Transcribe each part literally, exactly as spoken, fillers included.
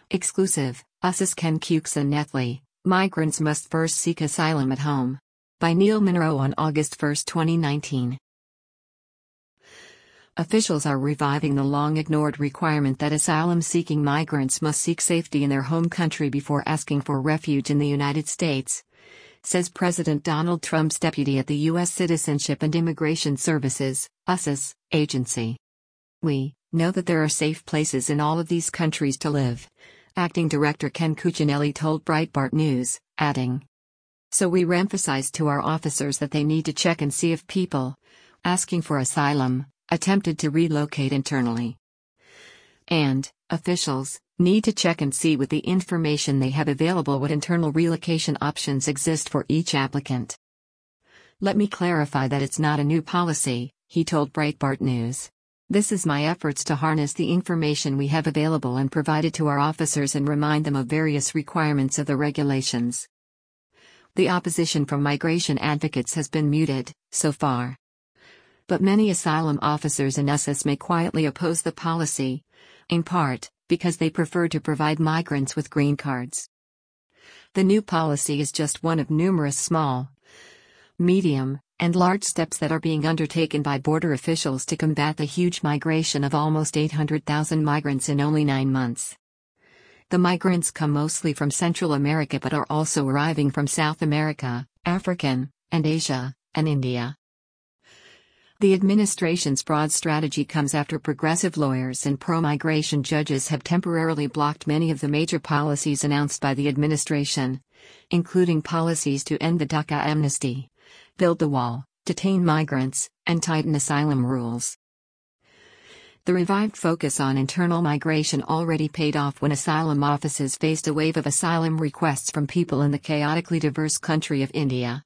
Exclusive, Usis Ken Kuksa Nethley, Migrants Must First Seek Asylum at Home. By Neil Monroe on August first, twenty nineteen. Officials are reviving the long-ignored requirement that asylum-seeking migrants must seek safety in their home country before asking for refuge in the United States, says President Donald Trump's deputy at the U S Citizenship and Immigration Services, U S I S, agency. "We know that there are safe places in all of these countries to live," Acting Director Ken Cuccinelli told Breitbart News, adding. "So we re-emphasize to our officers that they need to check and see if people asking for asylum attempted to relocate internally. And officials need to check and see with the information they have available what internal relocation options exist for each applicant." "Let me clarify that it's not a new policy," he told Breitbart News. "This is my efforts to harness the information we have available and provide it to our officers and remind them of various requirements of the regulations." The opposition from migration advocates has been muted, so far. But many asylum officers in U S I S may quietly oppose the policy, in part, because they prefer to provide migrants with green cards. The new policy is just one of numerous small, medium, and large steps that are being undertaken by border officials to combat the huge migration of almost eight hundred thousand migrants in only nine months. The migrants come mostly from Central America but are also arriving from South America, African, and Asia, and India. The administration's broad strategy comes after progressive lawyers and pro-migration judges have temporarily blocked many of the major policies announced by the administration, including policies to end the DACA amnesty, build the wall, detain migrants, and tighten asylum rules. The revived focus on internal migration already paid off when asylum offices faced a wave of asylum requests from people in the chaotically diverse country of India.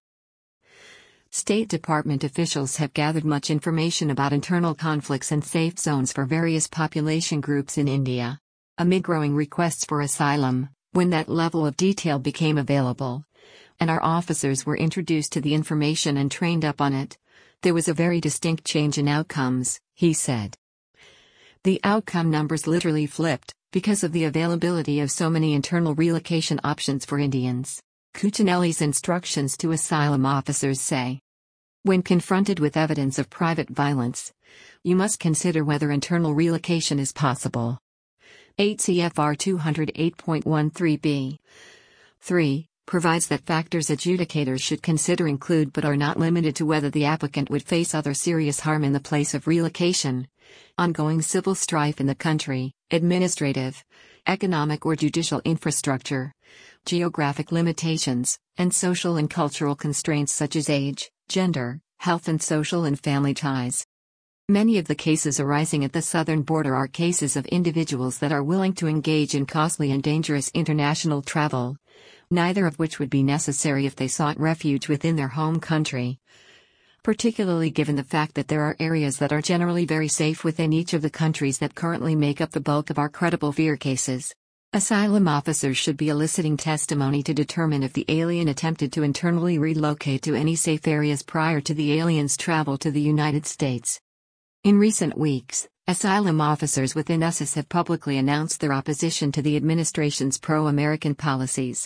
State Department officials have gathered much information about internal conflicts and safe zones for various population groups in India. Amid growing requests for asylum, when that level of detail became available, and our officers were introduced to the information and trained up on it, there was a very distinct change in outcomes, he said. The outcome numbers literally flipped, because of the availability of so many internal relocation options for Indians. Cuccinelli's instructions to asylum officers say, "When confronted with evidence of private violence, you must consider whether internal relocation is possible." eight C F R two oh eight point thirteen B. three provides that factors adjudicators should consider include but are not limited to whether the applicant would face other serious harm in the place of relocation, ongoing civil strife in the country, administrative, economic or judicial infrastructure, geographic limitations, and social and cultural constraints such as age, gender, health and social and family ties. Many of the cases arising at the southern border are cases of individuals that are willing to engage in costly and dangerous international travel, neither of which would be necessary if they sought refuge within their home country. Particularly given the fact that there are areas that are generally very safe within each of the countries that currently make up the bulk of our credible fear cases. Asylum officers should be eliciting testimony to determine if the alien attempted to internally relocate to any safe areas prior to the alien's travel to the United States. In recent weeks, asylum officers within U S I S have publicly announced their opposition to the administration's pro-American policies.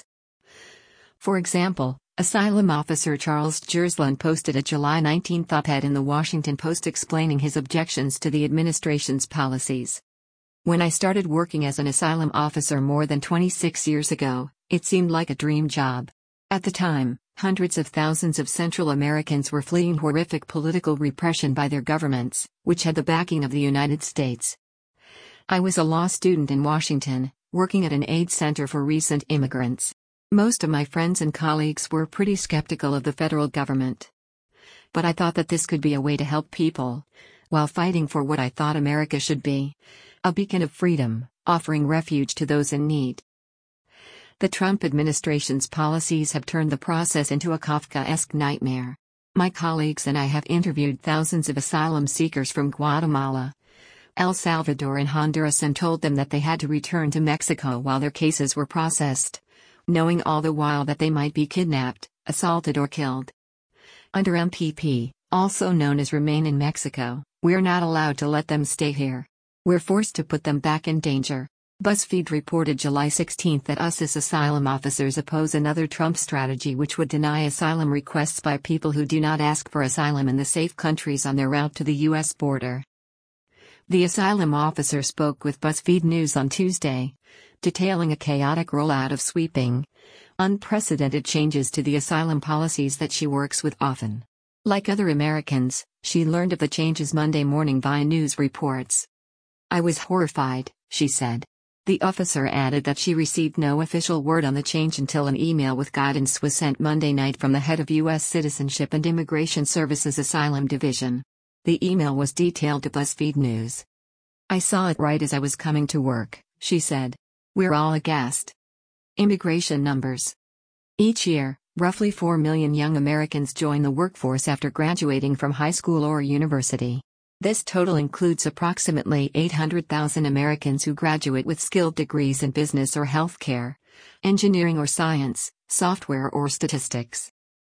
For example, asylum officer Charles Jerslan posted a July nineteenth op-ed in the Washington Post explaining his objections to the administration's policies. "When I started working as an asylum officer more than twenty-six years ago, it seemed like a dream job. At the time, hundreds of thousands of Central Americans were fleeing horrific political repression by their governments, which had the backing of the United States. I was a law student in Washington, working at an aid center for recent immigrants. Most of my friends and colleagues were pretty skeptical of the federal government. But I thought that this could be a way to help people, while fighting for what I thought America should be, a beacon of freedom, offering refuge to those in need." The Trump administration's policies have turned the process into a Kafkaesque nightmare. My colleagues and I have interviewed thousands of asylum seekers from Guatemala, El Salvador and Honduras and told them that they had to return to Mexico while their cases were processed, knowing all the while that they might be kidnapped, assaulted or killed. Under M P P, also known as Remain in Mexico, we're not allowed to let them stay here. We're forced to put them back in danger. BuzzFeed reported July sixteenth that U S asylum officers oppose another Trump strategy which would deny asylum requests by people who do not ask for asylum in the safe countries on their route to the U S border. The asylum officer spoke with BuzzFeed News on Tuesday, detailing a chaotic rollout of sweeping, unprecedented changes to the asylum policies that she works with often. Like other Americans, she learned of the changes Monday morning via news reports. "I was horrified," she said. The officer added that she received no official word on the change until an email with guidance was sent Monday night from the head of U S Citizenship and Immigration Services Asylum Division. The email was detailed to BuzzFeed News. "I saw it right as I was coming to work," she said. "We're all aghast." Immigration numbers. Each year, roughly four million young Americans join the workforce after graduating from high school or university. This total includes approximately eight hundred thousand Americans who graduate with skilled degrees in business or healthcare, engineering or science, software or statistics.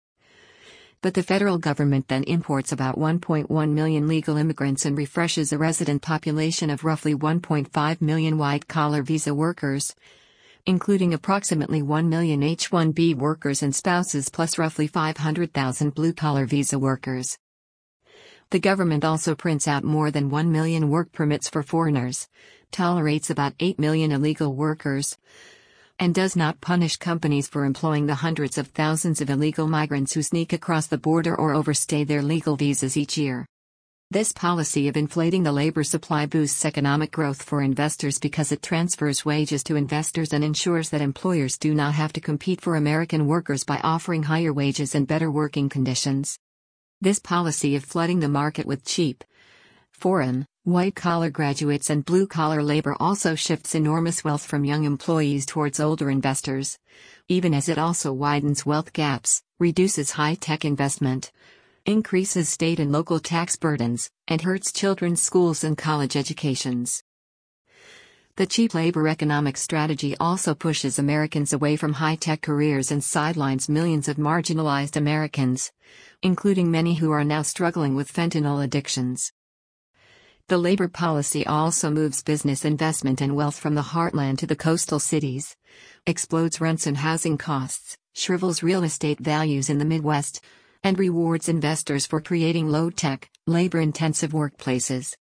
But the federal government then imports about one point one million legal immigrants and refreshes a resident population of roughly one point five million white-collar visa workers, including approximately one million H one B workers and spouses plus roughly five hundred thousand blue-collar visa workers. The government also prints out more than one million work permits for foreigners, tolerates about eight million illegal workers, and does not punish companies for employing the hundreds of thousands of illegal migrants who sneak across the border or overstay their legal visas each year. This policy of inflating the labor supply boosts economic growth for investors because it transfers wages to investors and ensures that employers do not have to compete for American workers by offering higher wages and better working conditions. This policy of flooding the market with cheap, foreign, white-collar graduates and blue-collar labor also shifts enormous wealth from young employees towards older investors, even as it also widens wealth gaps, reduces high-tech investment, increases state and local tax burdens, and hurts children's schools and college educations. The cheap labor economic strategy also pushes Americans away from high-tech careers and sidelines millions of marginalized Americans, including many who are now struggling with fentanyl addictions. The labor policy also moves business investment and wealth from the heartland to the coastal cities, explodes rents and housing costs, shrivels real estate values in the Midwest, and rewards investors for creating low-tech, labor-intensive workplaces.